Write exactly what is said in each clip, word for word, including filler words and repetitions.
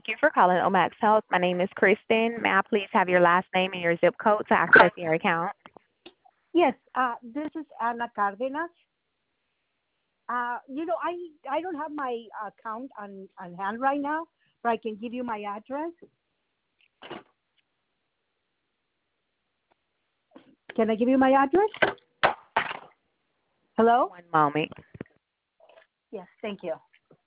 Thank you for calling Omax Health. My name is Kristen. May I please have your last name and your zip code to access your account? Yes, uh, this is Ana Cardenas. Uh, you know, I I don't have my account on, on hand right now, but I can give you my address. Can I give you my address? Hello? One moment. Yes, thank you.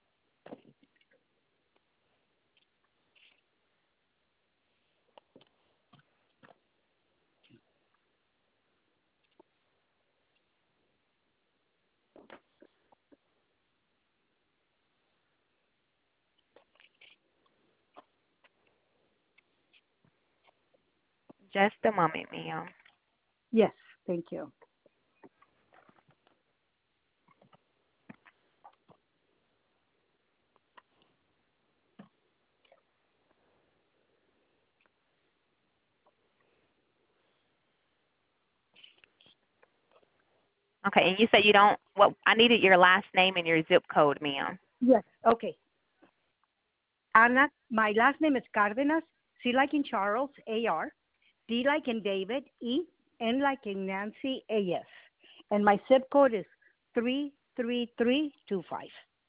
Just a moment, ma'am. Yes, thank you. Okay, and you said you don't, what, I needed your last name and your zip code, ma'am. Yes, okay. Ana, my last name is Cardenas, C like in Charles, A R, D like in David, E, N like in Nancy, A S. And my zip code is three three three two five.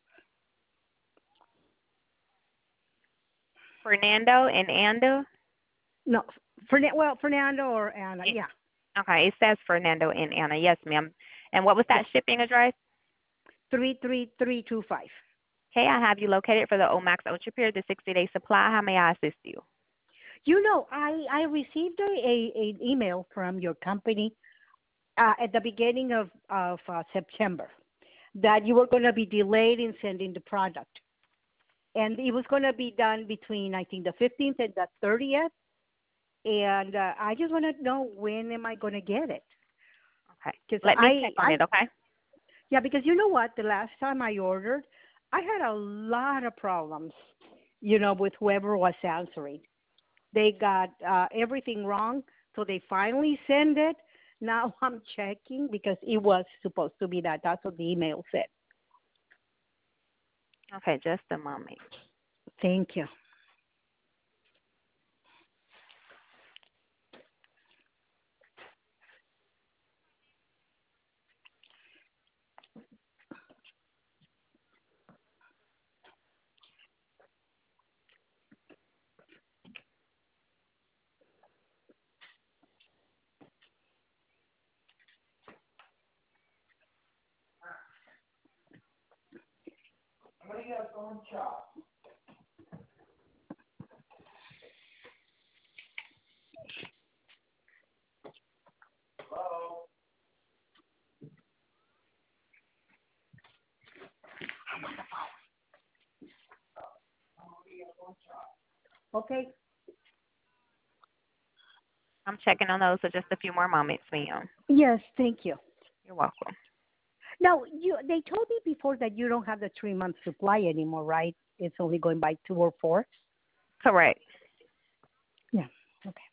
Fernando and Ando? No, Fern- well, Fernando or Anna, It, yeah. okay, it says Fernando and Anna. Yes, ma'am. And what was that Yes. shipping address? three three three two five. Okay, I have you located for the Omax Ultrapure, the sixty-day supply. How may I assist you? You know, I, I received a, a an email from your company uh, at the beginning of, of uh, September that you were going to be delayed in sending the product. And it was going to be done between, I think, the fifteenth and the thirtieth. And uh, I just want to know, when am I going to get it? Okay, Because let me I, check on I, it, okay? yeah, because you know what? The last time I ordered, I had a lot of problems, you know, with whoever was answering. They got uh, everything wrong, so they finally sent it. Now I'm checking because it was supposed to be that. That's what the email said. Okay, just a moment. Thank you. Okay. I'm checking on those, so just a few more moments, ma'am. Yes, thank you. You're welcome. Now, you they told me before that you don't have the three month supply anymore, right? It's only going by two or four. Correct. Yeah. Okay.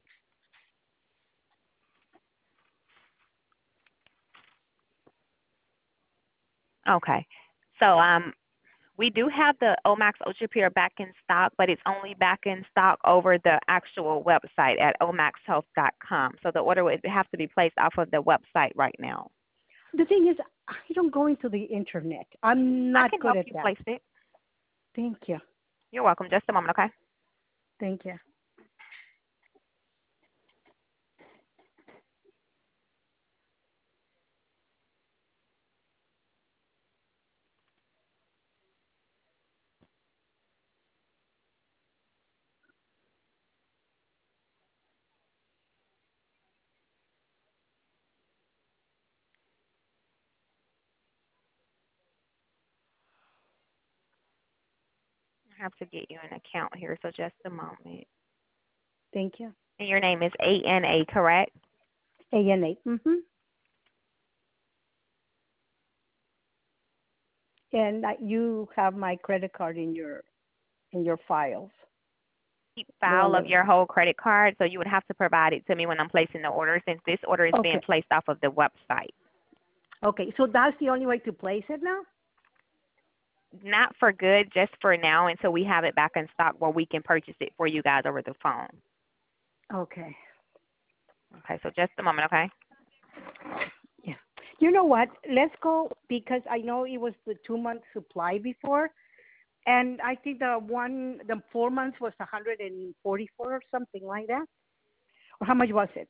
Okay. So um, we do have the Omax Ultra Pure back in stock, but it's only back in stock over the actual website at omax health dot com. So the order would have to be placed off of the website right now. The thing is, I don't go into the internet. I'm I not can good help at you that. place it. Thank you. You're welcome. Just a moment, okay? Thank you. I have to get you an account here, so just a moment. Thank you. And your name is A N A, correct? A N A. Mm-hmm. And uh, you have my credit card in your in your files. Keep The one file of that. your whole credit card, so you would have to provide it to me when I'm placing the order, since this order is being Okay. placed off of the website. Okay. So that's the only way to place it now. Not for good, just for now until we have it back in stock where we can purchase it for you guys over the phone. Okay. Okay, so just a moment, okay? Yeah. You know what? Let's go because I know it was the two month supply before, and I think the one the four months was one hundred forty-four or something like that. Or how much was it?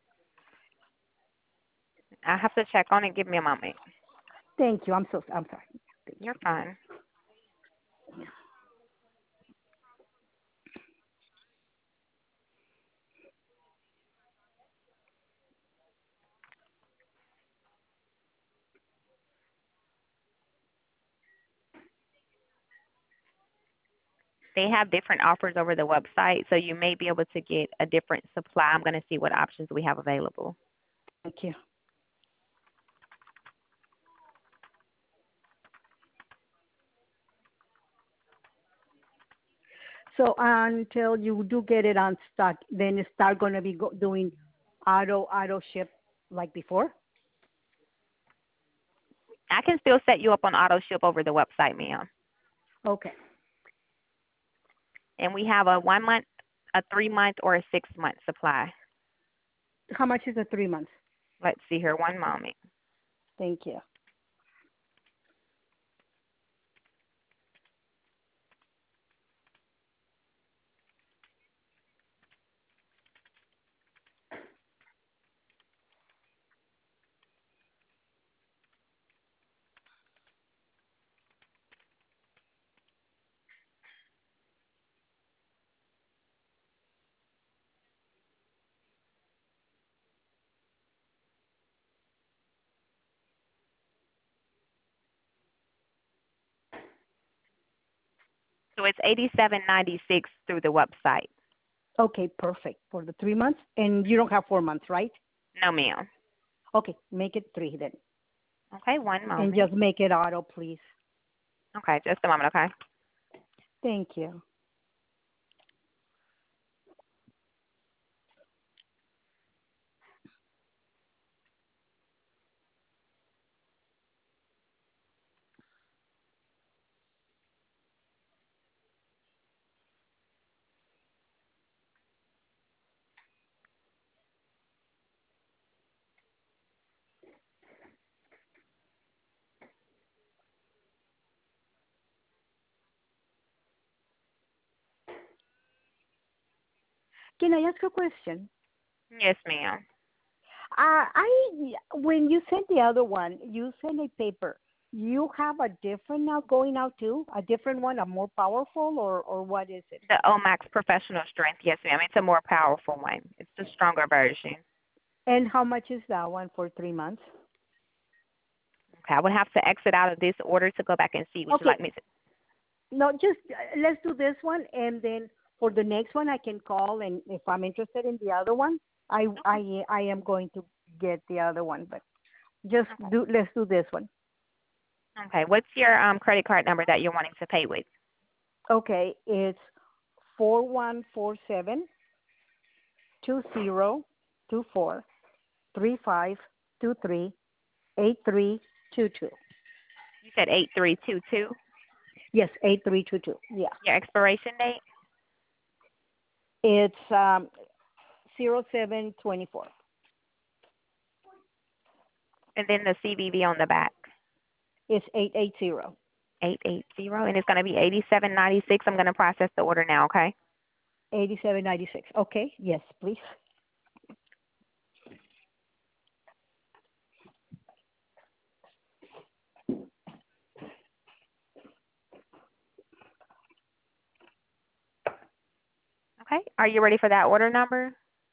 I have to check on it. Give me a moment. Thank you. I'm so I'm sorry. You're fine. They have different offers over the website, so you may be able to get a different supply. I'm going to see what options we have available. Thank you. So until you do get it on stock, then you start going to be go- doing auto auto ship like before. I can still set you up on auto ship over the website, ma'am. Okay. And we have a one month, a three month, or a six month supply. How much is the three months? Let's see here. One moment. Thank you. So it's eighty-seven ninety-six through the website. Okay, perfect. For the three months, and you don't have four months, right? No, ma'am. Okay, make it three then, Okay, one and moment. just make it auto, please. Okay, just a moment, okay? Thank you. Can I ask a question? Yes, ma'am. Uh, I when you sent the other one, you sent a paper. You have a different now going out too, a different one, a more powerful, or or what is it? The Omax Professional Strength. Yes, ma'am. It's a more powerful one. It's the stronger version. And how much is that one for three months? Okay, I would have to exit out of this order to go back and see. Would you Okay, like me to? no, just uh, let's do this one, and then for the next one, I can call, and if I'm interested in the other one, I I I am going to get the other one, but just Okay. do let's do this one. Okay. What's your um credit card number that you're wanting to pay with? Okay, it's four one four seven two zero two four three five two three eight three two two. You said eight three two two. Yes, eight three two two. Yeah, Your expiration date it's um zero seven twenty four. and then the C V V on the back. It's eight eight zero. Eight eight zero, and it's going to be eighty-seven ninety-six. I'm going to process the order now. Okay. Eighty seven ninety six. Okay, yes, please. Okay. Are you ready for that order number?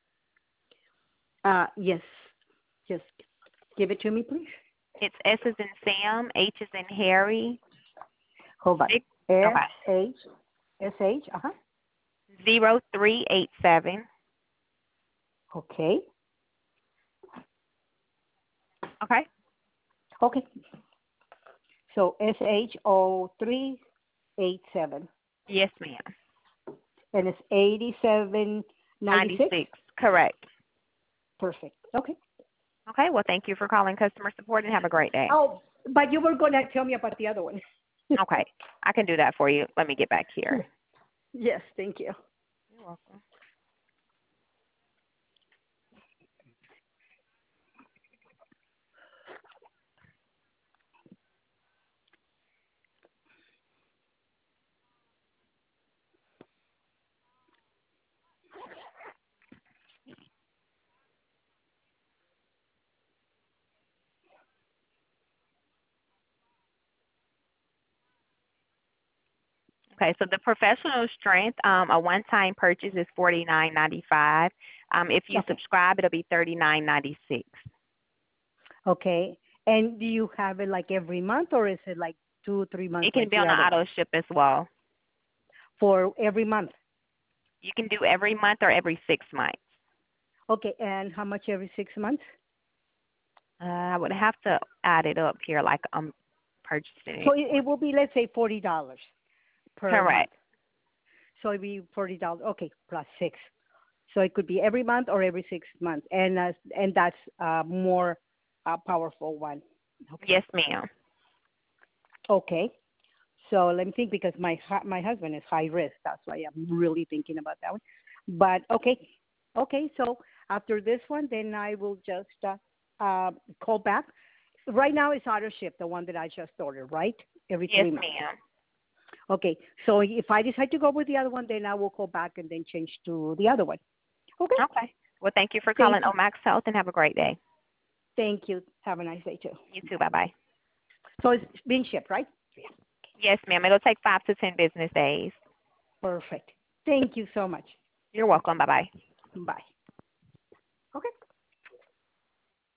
Uh yes. Just give it to me, please. It's S as in Sam, H as in Harry, Hold on. six. S Okay. H S H. Uh huh. Zero three eight seven. Okay. Okay. Okay. So S H O three eight seven, Yes, ma'am. and it's eighty seven ninety six. Ninety-six. Correct. Perfect. Okay. Okay. Well, thank you for calling customer support, and have a great day. Oh, but you were gonna tell me about the other one. Okay, I can do that for you. Let me get back here. Yes, thank you. You're welcome. Okay, so the professional strength, um, a one-time purchase is forty-nine ninety-five. Um, if you Okay. subscribe, it'll be thirty-nine ninety-six. Okay. And do you have it like every month, or is it like two, three months It can like be the on an other one? auto ship as well. For every month. You can do every month or every six months. Okay. And how much every six months? Uh, I would have to add it up here, like I'm purchasing So it. it, it will be, let's say, forty dollars per month. Correct. So it'd be forty dollars. Okay, plus six. So it could be every month or every six months, and uh, and that's uh, more uh, powerful one. Okay. Yes, ma'am. Okay. So let me think, because my hu- my husband is high risk. That's why I'm really thinking about that one. But okay, okay. So after this one, then I will just uh, uh, call back. Right now it's auto ship, the one that I just ordered, right? Every Yes, three months. ma'am. Okay. So if I decide to go with the other one, then I will call back and then change to the other one. Okay. Okay. Well, thank you for calling Thank you. Omax Health and have a great day. Thank you. Have a nice day too. You too. Bye-bye. So it's being shipped, right? Yes, ma'am. It'll take five to ten business days. Perfect. Thank you so much. You're welcome. Bye-bye. Bye.